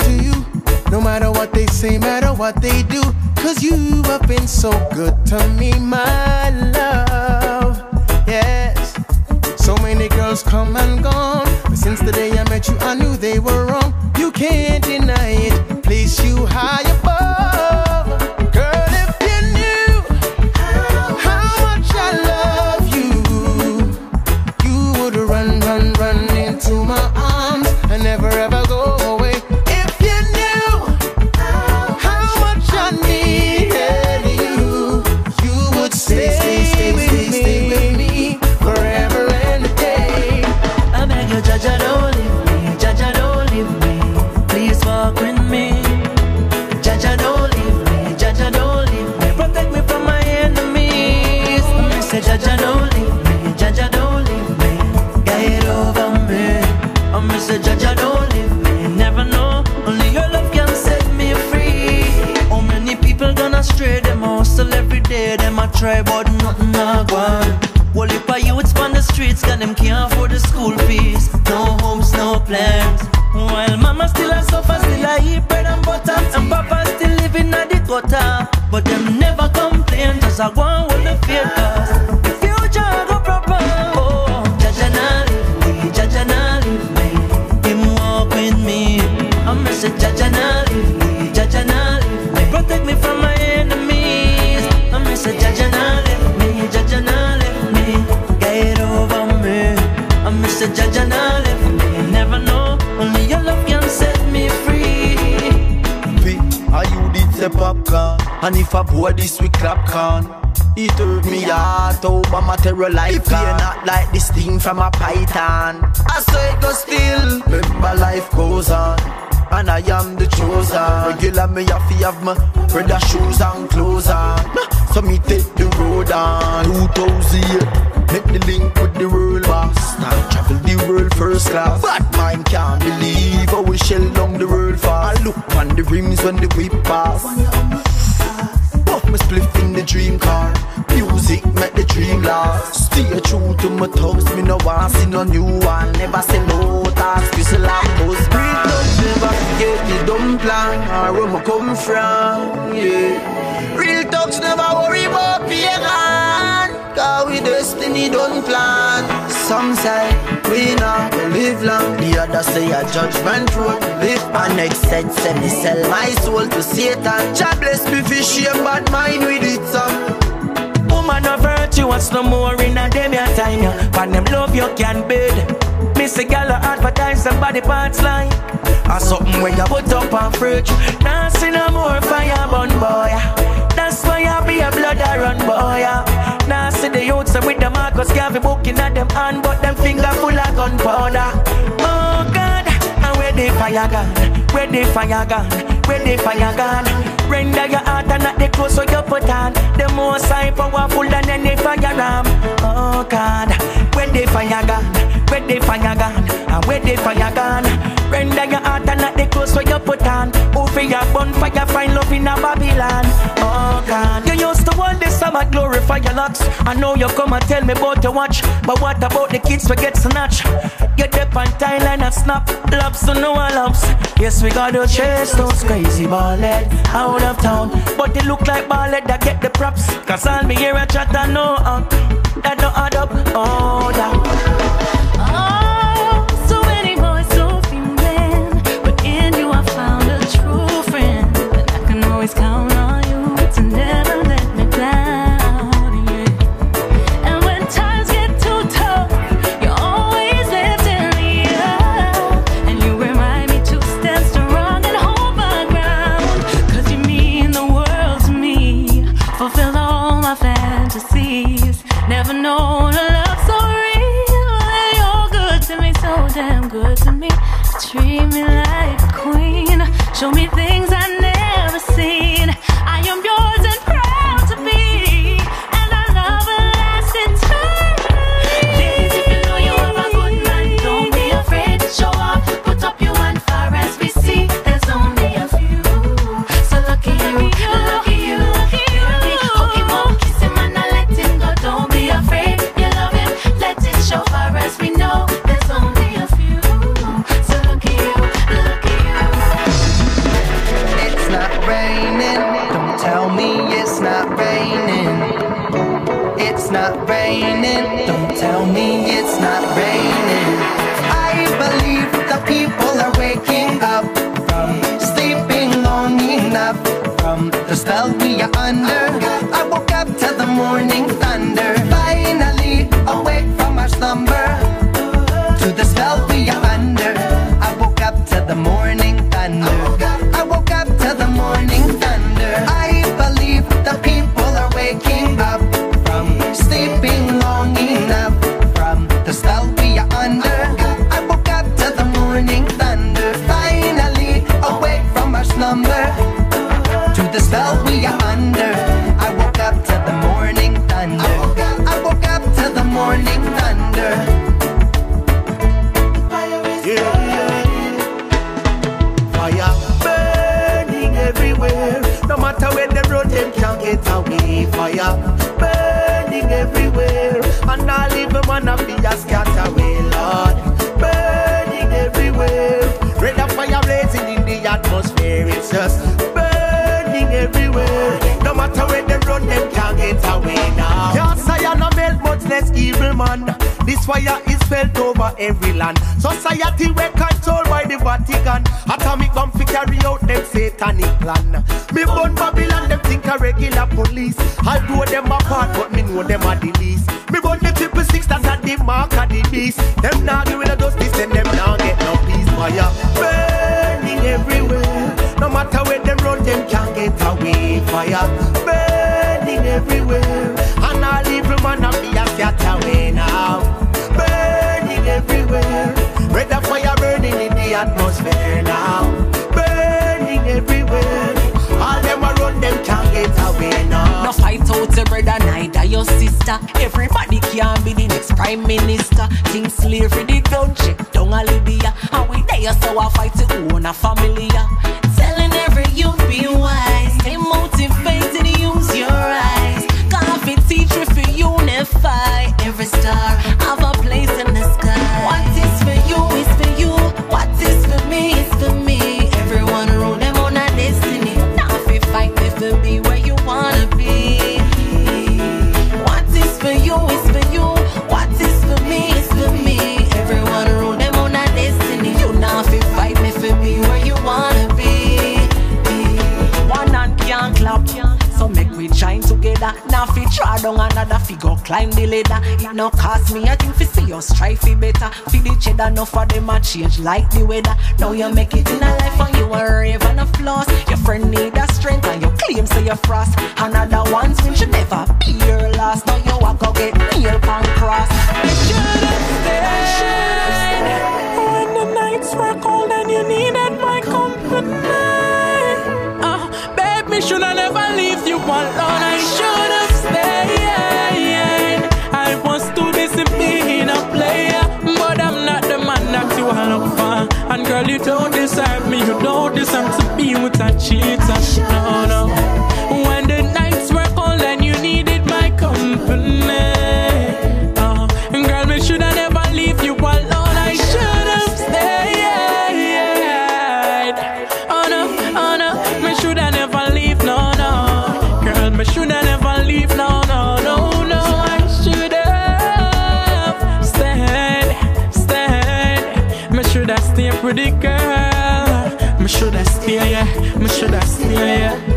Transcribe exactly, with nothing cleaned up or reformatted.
to you, no matter what they say, matter what they do, cause you have been so good to me, my love. Yes, so many girls come and gone, but since the day I met you, I knew they were wrong. You can't deny it, place you high above. Girl, if you knew how much I love you, you would run, run, run into my arms and never ever go away. If you knew how much I needed you, you would stay, stay, stay, stay, stay with me forever and a day. I beg you, Jaja, don't leave me, Jaja, don't leave me. Please walk with me. Jaja, don't leave me, Jaja, don't leave me. Protect me from my enemies. I say, Jaja, don't leave me, Jaja, don't leave me. Guide over me. I say, Jaja, don't leave me. Never know, only your love can set me free. How many people gonna stray? Them hustle every day. Them a try, but nothing a go on. Well, if I youths on the streets, got them can't afford the school fees. No homes, no plans. While mama still a suffer, still a eat bread and butter, and papa still living at the gutter. But them never complain, just a go on with the fear, cause the future go proper. Oh, Jaja nah leave me, Jaja nah leave me. Him walk with me. I'm a say Jaja nah leave me, Jaja nah leave me. Protect me from my enemies. I'm a say Jaja nah leave me, Jaja nah leave me. Guide over me. I'm a say Jaja nah leave me. Never know, only your love can set me free. Pick, are you did the popcorn? And if I pour this with clap can, it hurt me heart over materialize. If you're not like this thing from a python, I say it go still. Remember life goes on, and I am the chosen. Regular me have to have my brother shoes and clothes on. So me take the road on two thousand. Make the link with the world boss. Now travel the world first class. Bad mind can't believe how we shell down the world fast. I look on the rims when the whip pass. Puff me spliff in the dream car. Music make the dream last. Stay true to my thugs. Me no want see no new one. Never say no task. Whistle and buzz. Real thugs never forget the dumb plan or where me come from. Yeah. Real thugs never worry about pagan, cause we destiny don't plan. Some say we not will live long, the others say a judgment road live. And next said say me sell my soul to Satan. God bless me for shame, but mine with it some. Woman of virtue, what's no more in a dem your time, yeah. When them love you can build. Miss a gal advertise some body parts like or something where you put up on fridge. Now see no more fire burn boy. That's why I be a blood I run boy. Now see the youths with the Marcus Garvey booking at them hand, but them finger full of gunpowder. Oh God, and where they fire gun? Where they fire gun? Where they fire gun? Render your heart and not the clothes so you put on. The more side powerful than any fire ram. Oh God, where they fire gun? Where they fire gun? And where they fire gun? Render your heart and not the clothes so you put on. Over your bonfire, find love in a Babylon. Oh God, you used to want this summer glorify your locks. I know you come and tell me about to watch, but what about the kids we get snatched? Get up on Thailand and snap, loves to no one loves. Yes, we gotta chase those crazy ballhead out of town, but they look like ballhead that get the props. Cause all me hear a chat and no uh, that don't add up. Oh, that. Oh, so many boys, so few men, but in you I found a true friend, and I can always count on you to never let me down, yeah. And when times get too tough, you're always lifting me up, and you remind me to stand strong and hold my ground, cause you mean the world to me, fulfill all my fantasies, never known a love so real, and you're good to me, so damn good to me, treat me like a queen, show me things I never seen, I am yours and proud to be, and our love will last eternally. Ladies, if you know you have a good man, don't be afraid to show up, put up your hand far as we see, there's only a few, so lucky you, lucky you, lucky you, hook him up, kiss him and not let him go, don't be afraid, you love him, let it show far as we know, there's only a few, so lucky you, lucky you. it's not raining. Don't tell me it's not raining. I believe the people are waking up from sleeping long enough. From the spell we are under, I woke up to the morning thunder. Finally awake from our slumber, to the spell we are under. I woke up to the morning thunder. I woke up to the morning thunder. I believe the people are waking up from sleeping long enough. From the spell we are under, I woke up to the morning thunder. Finally awake from our slumber, to the spell we are under. I woke up to the morning thunder. I woke up to the morning thunder. Yeah. Fire burning everywhere. No matter where them run, them can't get away. Fire burning everywhere, and all even wanna be a scatter away, Lord. Burning everywhere. Red of fire blazing in the atmosphere. It's just burning everywhere. No matter where them run, them can't get away now. Can't say I no melt, much less evil man. This fire is felt over every land. Society we're controlled by the Vatican. Atomic bomb fi carry out them satanic plan. Me burn Babylon, them think a regular police. I'll do them apart, but me know them are the least. Me burn the triple six, that's at the mark of the beast. Them now give the justice, and them now get no peace. Fire burning everywhere. No matter where them run, them can't get away. Fire burning everywhere, and all evil man of the a scatter away now. Burning everywhere, red of fire burning in the atmosphere now. Burning everywhere, all them a run, them can't get away now. No fight out your brother, neither your sister. Everybody can be the next prime minister. Think slavery the country, down a Libya. And we there so I fight to own a family. Telling every youth be wise, stay motivated, use your eyes. Coffee teach you for unify. Every star have a place in the sky. What is for you is for you. What is for me is for me. Everyone rule them on a destiny. Now if you fight me for be where you wanna be. What is for you is for you. What is for me is for me. Everyone rule them on a destiny. You now if you fight me for be where you wanna be. One hand can't clap, so make we shine together. Now fi try down another figure, climb the ladder. It no cost me, I think fi see us try fi better. Fi the cheddar, no for them a change like the weather. Now you make it in a life and you a rave and a floss. Your friend need a strength and you claim say you frost. Another one's win should never be your last. Now you walk go get nail pan cross. When the nights were cold and you needed my company, me should I never leave you alone. I should have stayed. I was too busy being a player, but I'm not the man that you all look for. And girl, you don't deserve me. You don't deserve to be with a cheater. No, no. When the nights were cold and you needed my company, uh, girl, me should I never leave you alone. I should have stayed. Oh no, oh no, me should I never leave. No, no, girl, me should I never leave. No, no, no, no, I should have stayed, stayed. Me should have stayed pretty girl. Me should have stayed, yeah. Me should have stayed, yeah.